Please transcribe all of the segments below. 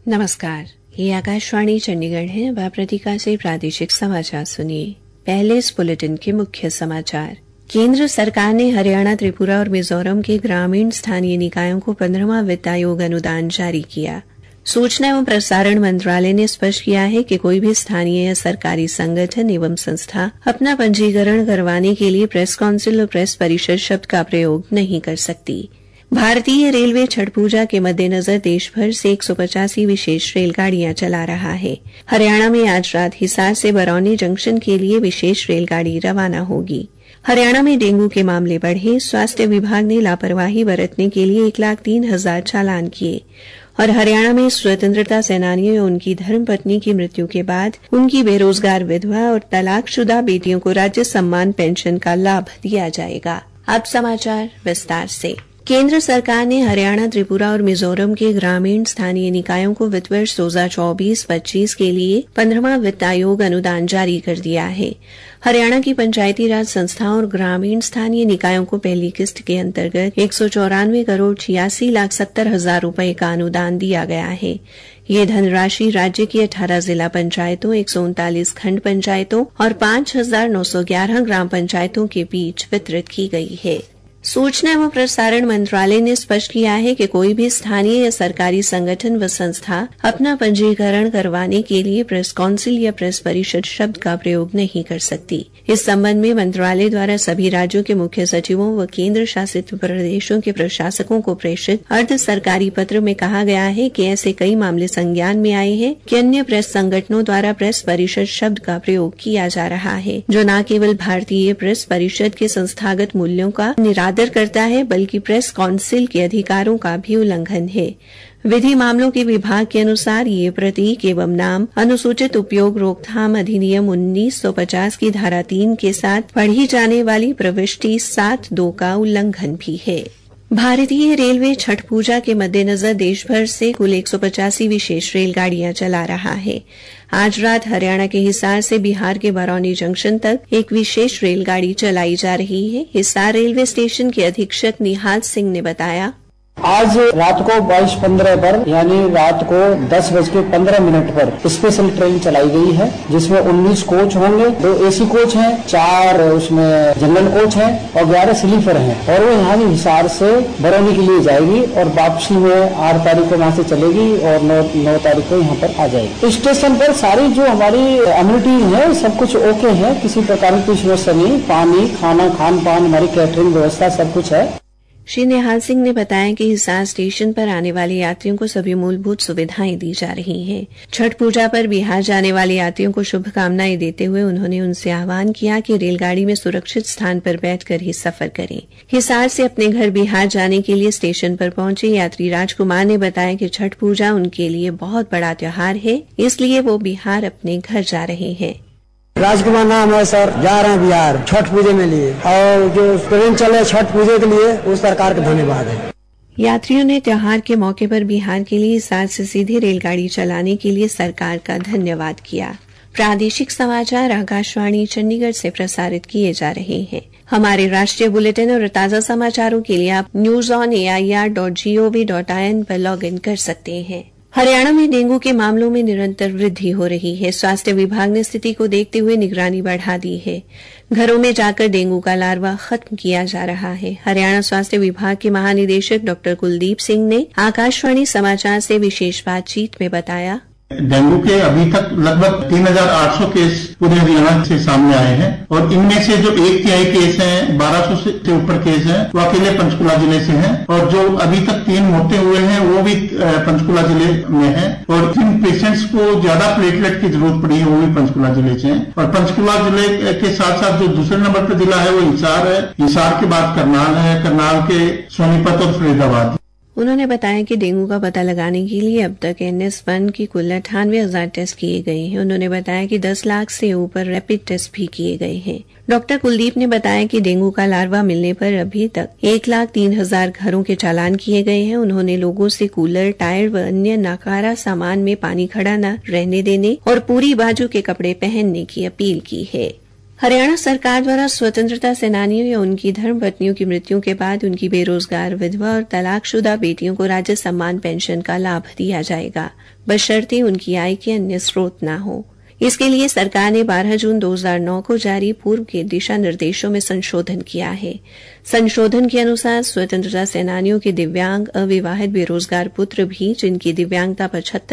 नमस्कार, ये आकाशवाणी चंडीगढ़ है। अब आप रतिका से प्रादेशिक समाचार सुनिए। पहले इस बुलेटिन के मुख्य समाचार। केंद्र सरकार ने हरियाणा, त्रिपुरा और मिजोरम के ग्रामीण स्थानीय निकायों को 15वां वित्त आयोग अनुदान जारी किया। सूचना एवं प्रसारण मंत्रालय ने स्पष्ट किया है कि कोई भी स्थानीय या सरकारी संगठन एवं संस्था अपना पंजीकरण करवाने के लिए प्रेस काउंसिल और प्रेस परिषद शब्द का प्रयोग नहीं कर सकती। भारतीय रेलवे छठ पूजा के मद्देनजर देश भर से 185 विशेष रेलगाड़ियां चला रहा है। हरियाणा में आज रात हिसार से बरौनी जंक्शन के लिए विशेष रेलगाड़ी रवाना होगी। हरियाणा में डेंगू के मामले बढ़े। स्वास्थ्य विभाग ने लापरवाही बरतने के लिए 1,03,000 चालान किए। और हरियाणा में स्वतंत्रता सेनानियों और उनकी धर्मपत्नी की मृत्यु के बाद उनकी बेरोजगार विधवा और तलाकशुदा बेटियों को राज्य सम्मान पेंशन का लाभ दिया जाएगा। अब समाचार विस्तार से। केंद्र सरकार ने हरियाणा, त्रिपुरा और मिजोरम के ग्रामीण स्थानीय निकायों को वित्त वर्ष 2024-25 के लिए 15वां वित्त आयोग अनुदान जारी कर दिया है। हरियाणा की पंचायती राज संस्थाओं और ग्रामीण स्थानीय निकायों को पहली किस्त के अंतर्गत 194 करोड़ 86,70,000 रुपए का अनुदान दिया गया है। ये धनराशि राज्य की 18 जिला पंचायतों, 139 खंड पंचायतों और 5,911 ग्राम पंचायतों के बीच वितरित की गई है। सूचना एवं प्रसारण मंत्रालय ने स्पष्ट किया है कि कोई भी स्थानीय या सरकारी संगठन व संस्था अपना पंजीकरण करवाने के लिए प्रेस काउंसिल या प्रेस परिषद शब्द का प्रयोग नहीं कर सकती। इस संबंध में मंत्रालय द्वारा सभी राज्यों के मुख्य सचिवों व केंद्र शासित प्रदेशों के प्रशासकों को प्रेषित अर्ध सरकारी पत्र में कहा गया है कि ऐसे कई मामले संज्ञान में आए हैं कि अन्य प्रेस संगठनों द्वारा प्रेस परिषद शब्द का प्रयोग किया जा रहा है, जो न केवल भारतीय प्रेस परिषद के संस्थागत मूल्यों का निरादर करता है बल्कि प्रेस काउंसिल के अधिकारों का भी उल्लंघन है। विधि मामलों के विभाग के अनुसार ये प्रतीक एवं नाम अनुसूचित उपयोग रोकथाम अधिनियम 1950 की धारा 3 के साथ पढ़ी जाने वाली प्रविष्टि 7(2) का उल्लंघन भी है। भारतीय रेलवे छठ पूजा के मद्देनजर देश भर से कुल 185 विशेष रेलगाड़ियां चला रहा है। आज रात हरियाणा के हिसार से बिहार के बरौनी जंक्शन तक एक विशेष रेलगाड़ी चलाई जा रही है। हिसार रेलवे स्टेशन के अधीक्षक निहाल सिंह ने बताया, आज रात को 22:15 पर यानी रात को 10:15 पर स्पेशल ट्रेन चलाई गई है, जिसमें 19 कोच होंगे, 2 एसी कोच हैं, 4 उसमें जनरल कोच हैं और 11 स्लीपर हैं। और वो यहाँ हिसार से बरौनी के लिए जाएगी और वापसी में 8 तारीख को वहाँ से चलेगी और 9 तारीख को यहाँ पर आ जाएगी। स्टेशन पर सारी जो हमारी अम्यूनिटी है सब कुछ ओके है, किसी प्रकार की समस्या नहीं। पानी, खाना, खान पान, हमारी कैटरिंग व्यवस्था सब कुछ है। श्री निहाल सिंह ने बताया कि हिसार स्टेशन पर आने वाले यात्रियों को सभी मूलभूत सुविधाएं दी जा रही हैं। छठ पूजा पर बिहार जाने वाले यात्रियों को शुभकामनाएं देते हुए उन्होंने उनसे आह्वान किया कि रेलगाड़ी में सुरक्षित स्थान पर बैठकर ही सफर करें। हिसार से अपने घर बिहार जाने के लिए स्टेशन पर पहुंचे यात्री राजकुमार ने बताया कि छठ पूजा उनके लिए बहुत बड़ा त्योहार है, इसलिए वो बिहार अपने घर जा रहे हैं। राजकुमार नाम है सर, जा रहे हैं बिहार छठ पूजे में लिए, और जो ट्रेन चले छठ पूजे के लिए उस सरकार का धन्यवाद है। यात्रियों ने त्योहार के मौके पर बिहार के लिए हिसार से सीधे रेलगाड़ी चलाने के लिए सरकार का धन्यवाद किया। प्रादेशिक समाचार आकाशवाणी चंडीगढ़ से प्रसारित किए जा रहे हैं। हमारे राष्ट्रीय बुलेटिन और ताजा समाचारों के लिए आप newsonair.gov.in पर लॉग इन कर सकते हैं। हरियाणा में डेंगू के मामलों में निरंतर वृद्धि हो रही है। स्वास्थ्य विभाग ने स्थिति को देखते हुए निगरानी बढ़ा दी है। घरों में जाकर डेंगू का लार्वा खत्म किया जा रहा है। हरियाणा स्वास्थ्य विभाग के महानिदेशक डॉ. कुलदीप सिंह ने आकाशवाणी समाचार से विशेष बातचीत में बताया, डेंगू के अभी तक लगभग 3,800 केस पूरे हरियाणा से सामने आए हैं और इनमें से जो 1/3 केस हैं, 1200 से ऊपर केस हैं, वो अकेले पंचकुला जिले से हैं और जो अभी तक 3 मौतें हुए हैं वो भी पंचकुला जिले में हैं और जिन पेशेंट्स को ज्यादा प्लेटलेट की जरूरत पड़ी है वो भी पंचकुला जिले से हैं। और पंचकुला जिले के साथ साथ जो दूसरे नंबर पर जिला है वो हिसार है। हिसार के बाद करनाल है, करनाल के सोनीपत और फरीदाबाद। उन्होंने बताया कि डेंगू का पता लगाने के लिए अब तक NS1 की कुल 98,000 टेस्ट किए गए हैं। उन्होंने बताया कि 10 लाख से ऊपर रैपिड टेस्ट भी किए गए हैं। डॉ. कुलदीप ने बताया कि डेंगू का लार्वा मिलने पर अभी तक 1,03,000 घरों के चालान किए गए हैं। उन्होंने लोगों से कूलर, टायर व अन्य नाकारा सामान में पानी खड़ा न रहने देने और पूरी बाजू के कपड़े पहनने की अपील की है। हरियाणा सरकार द्वारा स्वतंत्रता सेनानियों या उनकी धर्मपत्नियों की मृत्यु के बाद उनकी बेरोजगार विधवा और तलाकशुदा बेटियों को राज्य सम्मान पेंशन का लाभ दिया जाएगा, बशर्ते उनकी आय के अन्य स्रोत न हो। इसके लिए सरकार ने 12 जून 2009 को जारी पूर्व के दिशा निर्देशों में संशोधन किया है। संशोधन के अनुसार स्वतंत्रता सेनानियों के दिव्यांग अविवाहित बेरोजगार पुत्र भी, जिनकी दिव्यांगता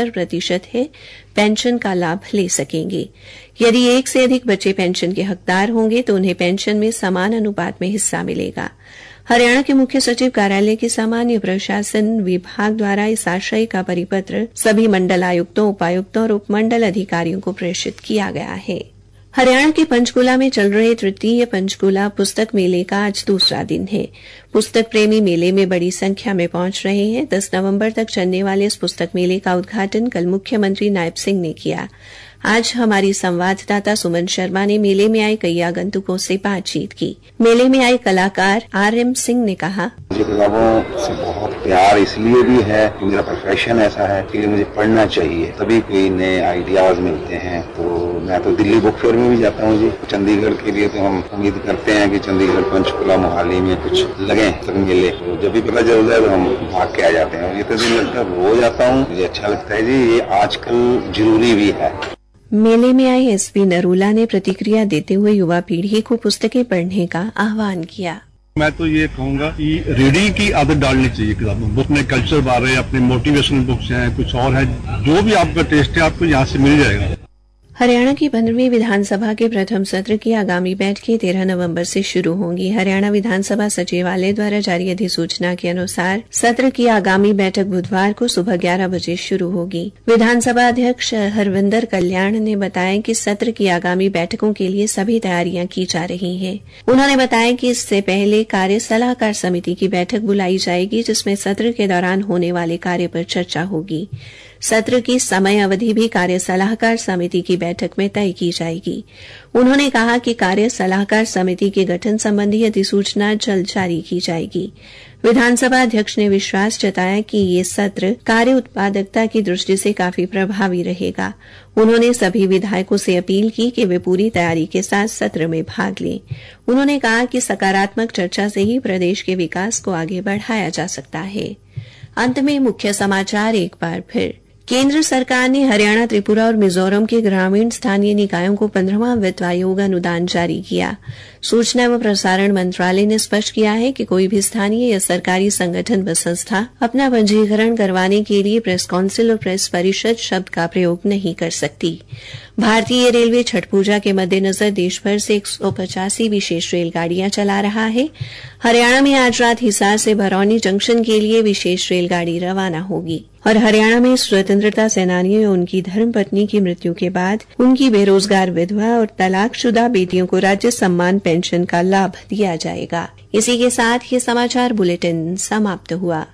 75% है, पेंशन का लाभ ले सकेंगे। यदि एक से अधिक बच्चे पेंशन के हकदार होंगे तो उन्हें पेंशन में समान अनुपात में हिस्सा मिलेगा। हरियाणा के मुख्य सचिव कार्यालय के सामान्य प्रशासन विभाग द्वारा इस आशय का परिपत्र सभी मंडल आयुक्तों, उपायुक्तों और उपमंडल अधिकारियों को प्रेषित किया गया है। हरियाणा के पंचकूला में चल रहे तृतीय पंचकूला पुस्तक मेले का आज दूसरा दिन है। पुस्तक प्रेमी मेले में बड़ी संख्या में पहुंच रहे हैं। 10 नवंबर तक चलने वाले इस पुस्तक मेले का उद्घाटन कल मुख्यमंत्री नायब सिंह ने किया। आज हमारी संवाददाता सुमन शर्मा ने मेले में आए कई आगंतुकों से बातचीत की। मेले में आए कलाकार RM सिंह ने कहा, मुझे किताबों से बहुत प्यार इसलिए भी है कि मेरा प्रोफेशन ऐसा है कि मुझे पढ़ना चाहिए, तभी कोई नए आइडियाज मिलते हैं। तो मैं तो दिल्ली बुक फेयर में भी जाता हूँ जी। चंडीगढ़ के लिए तो हम उम्मीद करते हैं कि चंडीगढ़, पंचकुला, मोहाली में कुछ लगे तो मेले, तो जब भी पता चल जाए तो हम भाग के आ जाते हैं। ये तो दिन लगता है, रोज आता हूँ, मुझे अच्छा लगता है जी। ये आजकल जरूरी भी है। मेले में आई SP नरूला ने प्रतिक्रिया देते हुए युवा पीढ़ी को पुस्तकें पढ़ने का आह्वान किया। मैं तो ये कहूंगा कि रीडिंग की आदत डालनी चाहिए किताबों। बुक में कल्चर बारे, अपने मोटिवेशनल बुक्स हैं, कुछ और है, जो भी आपका टेस्ट है आपको यहाँ से मिल जाएगा। हरियाणा की 15वीं विधानसभा के प्रथम सत्र की आगामी बैठकें 13 नवंबर से शुरू होंगी। हरियाणा विधानसभा सचिवालय द्वारा जारी अधिसूचना के अनुसार सत्र की आगामी बैठक बुधवार को सुबह 11 बजे शुरू होगी। विधानसभा अध्यक्ष हरविंदर कल्याण ने बताया कि सत्र की आगामी बैठकों के लिए सभी तैयारियां की जा रही हैं। उन्होंने बताया कि इससे पहले कार्य सलाहकार समिति की बैठक बुलाई जाएगी, जिसमें सत्र के दौरान होने वाले कार्य पर चर्चा होगी। सत्र की समय अवधि भी कार्य सलाहकार समिति की बैठक में तय की जाएगी। उन्होंने कहा कि कार्य सलाहकार समिति के गठन संबंधी अधिसूचना जल्द जारी की जाएगी। विधानसभा अध्यक्ष ने विश्वास जताया कि ये सत्र कार्य उत्पादकता की दृष्टि से काफी प्रभावी रहेगा। उन्होंने सभी विधायकों से अपील की कि वे पूरी तैयारी के साथ सत्र में भाग लें। उन्होंने कहा कि सकारात्मक चर्चा से ही प्रदेश के विकास को आगे बढ़ाया जा सकता है। अंत में मुख्य समाचार एक बार फिर। केंद्र सरकार ने हरियाणा, त्रिपुरा और मिजोरम के ग्रामीण स्थानीय निकायों को 15वां वित्त आयोग अनुदान जारी किया। सूचना एवं प्रसारण मंत्रालय ने स्पष्ट किया है कि कोई भी स्थानीय या सरकारी संगठन व संस्था अपना पंजीकरण करवाने के लिए प्रेस काउंसिल और प्रेस परिषद शब्द का प्रयोग नहीं कर सकती। भारतीय रेलवे छठ पूजा के मद्देनजर देश भर से 185 विशेष रेलगाड़ियां चला रहा है। हरियाणा में आज रात हिसार से बरौनी जंक्शन के लिए विशेष रेलगाड़ी रवाना होगी। और हरियाणा में स्वतंत्रता सेनानियों और उनकी धर्मपत्नी की मृत्यु के बाद उनकी बेरोजगार विधवा और तलाकशुदा बेटियों को राज्य सम्मान पेंशन का लाभ दिया जाएगा। इसी के साथ ये समाचार बुलेटिन समाप्त हुआ।